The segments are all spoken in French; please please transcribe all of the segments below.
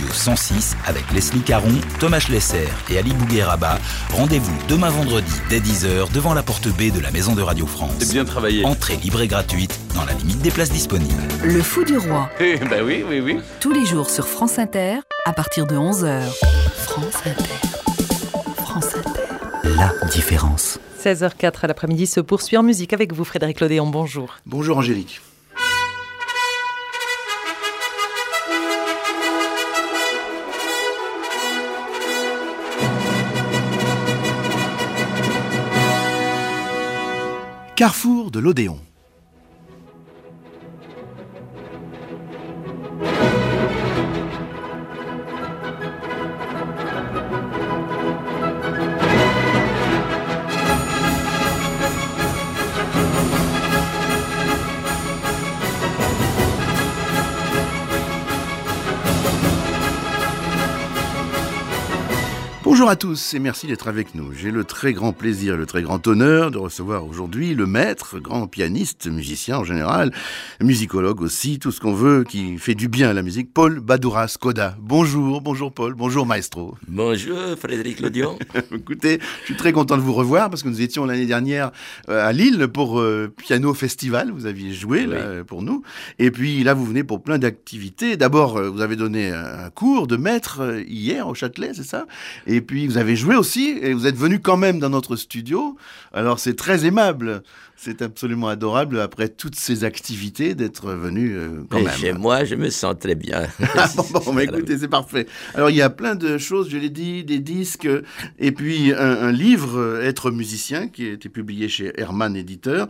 Radio 106 avec Leslie Caron, Thomas Schlesser et Ali Bougueraba. Rendez-vous demain vendredi dès 10h devant la porte B de la Maison de Radio France. C'est bien travaillé. Entrée libre et gratuite dans la limite des places disponibles. Le Fou du Roi. Ben oui. Tous les jours sur France Inter à partir de 11h. France Inter. France Inter. La différence. 16h04 à l'après-midi se poursuit en musique avec vous, Frédéric Lodéon. Bonjour. Bonjour Angélique. Carrefour de l'Odéon. Bonjour à tous et merci d'être avec nous. J'ai le très grand plaisir, le très grand honneur de recevoir aujourd'hui le maître, grand pianiste, musicien en général, musicologue aussi, tout ce qu'on veut, qui fait du bien à la musique, Paul Badura-Skoda. Bonjour Paul, bonjour maestro. Bonjour Frédéric Lodéon. Écoutez, je suis très content de vous revoir parce que nous étions l'année dernière à Lille pour Piano Festival, vous aviez joué là, pour nous. Et puis là vous venez pour plein d'activités. D'abord vous avez donné un cours de maître hier au Châtelet, c'est ça ? Et puis vous avez joué aussi et vous êtes venu quand même dans notre studio. Alors c'est très aimable, c'est absolument adorable après toutes ces activités d'être venu quand même. Chez moi, je me sens très bien. Bon, mais écoutez, c'est parfait. Alors il y a plein de choses, je l'ai dit, des disques et puis un livre, Être musicien, qui a été publié chez Hermann Éditeur.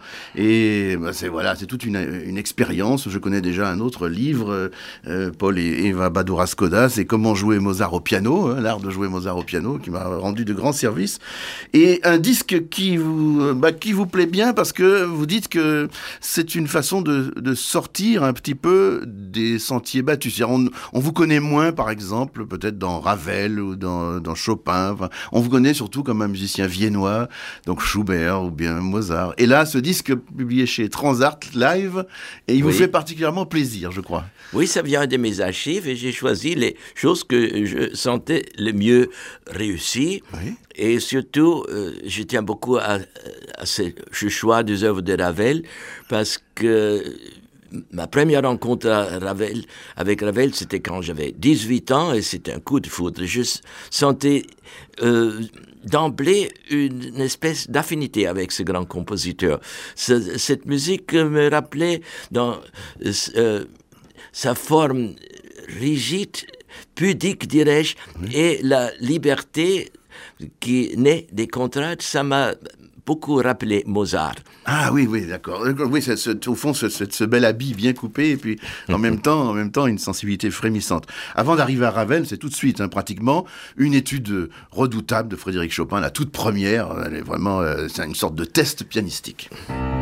Et c'est toute une expérience. Je connais déjà un autre livre, Paul et Eva Badura-Skoda, c'est Comment jouer Mozart au piano, l'art de jouer Mozart au piano, qui m'a rendu de grands services. Et un disque qui vous plaît bien parce que vous dites que c'est une façon de sortir un petit peu des sentiers battus. On vous connaît moins, par exemple, peut-être dans Ravel ou dans Chopin. Enfin, on vous connaît surtout comme un musicien viennois, donc Schubert ou bien Mozart. Et là, ce disque publié chez Transart Live, et il vous fait particulièrement plaisir, je crois. Oui, ça vient de mes archives et j'ai choisi les choses que je sentais le mieux réussies. Oui. Et surtout, je tiens beaucoup à ce choix des œuvres de Ravel parce que ma première rencontre avec Ravel, c'était quand j'avais 18 ans et c'était un coup de foudre. Je sentais d'emblée une espèce d'affinité avec ce grand compositeur. Cette musique me rappelait dans sa forme rigide, pudique, dirais-je, et la liberté qui naît des contraintes, ça m'a beaucoup rappelé Mozart. Ah oui, d'accord. Oui, au fond, ce bel habit bien coupé, et puis en même temps, une sensibilité frémissante. Avant d'arriver à Ravel, c'est tout de suite, pratiquement, une étude redoutable de Frédéric Chopin, la toute première. Elle est vraiment, c'est une sorte de test pianistique.